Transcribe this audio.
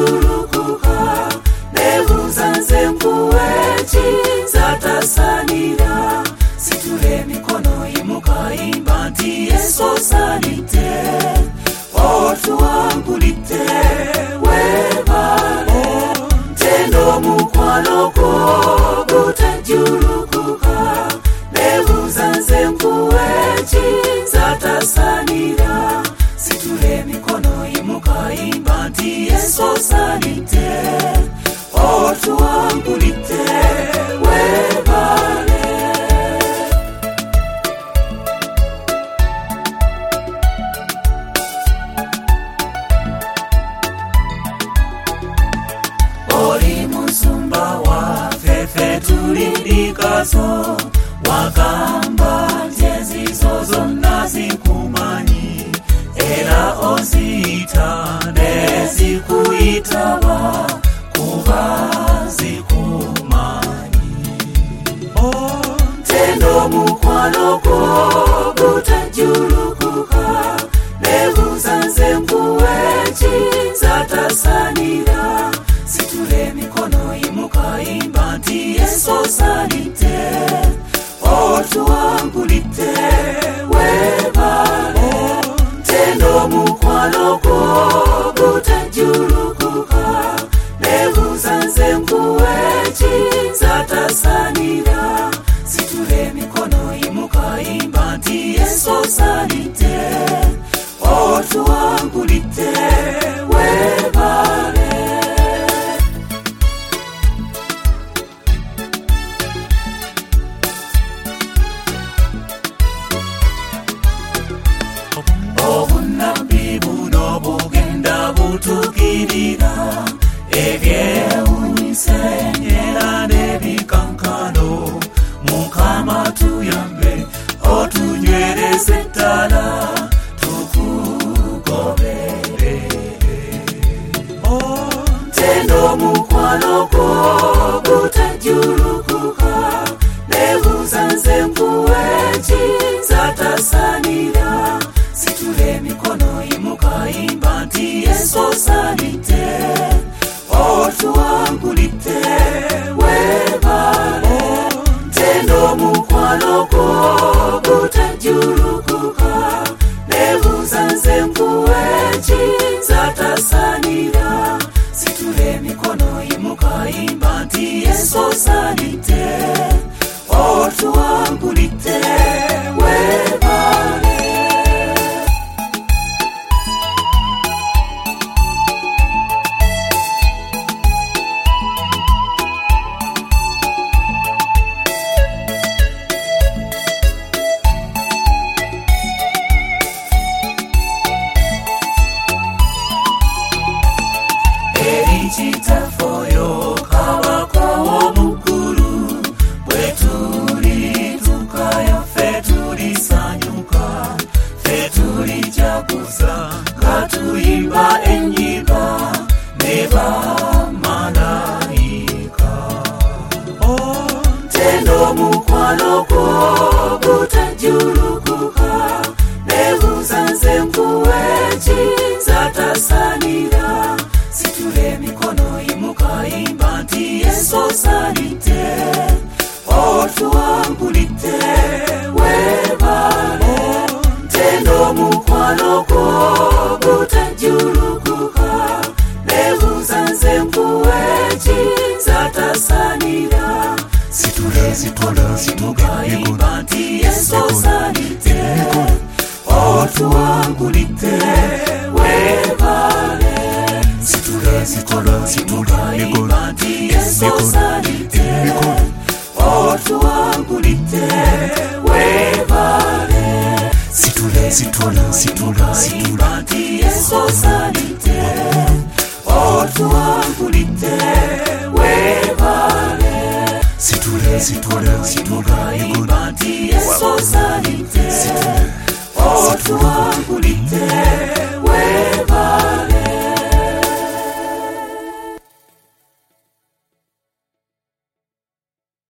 jurukuka nebuzanze mkuwechi zatasanira siture mikono imuka imbanti Yesu salite otu wangu lite webale tendo mukwanoko gutajurukuka nebuzanze mkuwechi zatasanira siture mikono imuka imbanti Yesu salite otu wangu lite webale Oli musumba wa fefe tulindikazo wakamba njezizo zonna zikumanyi era oziyita nezikuyitaba kuba zikumanyi tendo mukwanoko gutajurukuka nebuzanze mkuwechi zatasanira siture mikono imuka imbanti Yesu salite otu wangu lite webale tendo mukwanoko gutajurukuka nebuzanze mkuwechi zatasanira siture mikono imuka imbanti Yesu salite otu wangu lite webale obunabbi buno bugenda butukirira ebyewunyisenyera n'ebikankano Mukama tuyambe otunywereze ettala tukugobere tendo mukwanoko gutajurukuka nebuzanze mkuwechi zatasanira siture mikono imuka imbanti Yesu salite otu wangu lite webale tendo mukwanoko gutajurukuka nebuzanze mkuwechi zatasanira siture mikono imuka imbanti Yesu salite otu wangu lite webale Chitafoyo kabako mukuru bwetuli tukaya fetuli sanyuka fetuli jaguza katuyimba enyiba neba malaika tendo mukwanoko gutajurukuka nebuzanze mkuwechi zatasanira siture mikono imuka imbanti Yesu salite otu wangu lite webale tendo mukwanoko gutajurukuka nebuzanze mkuwechi zatasanira siture imuka imbanti Yesu salite otu wangu lite webale situra imbanti Yesu salite otu wangu lite webale situra imbanti Yesu salite otu wangu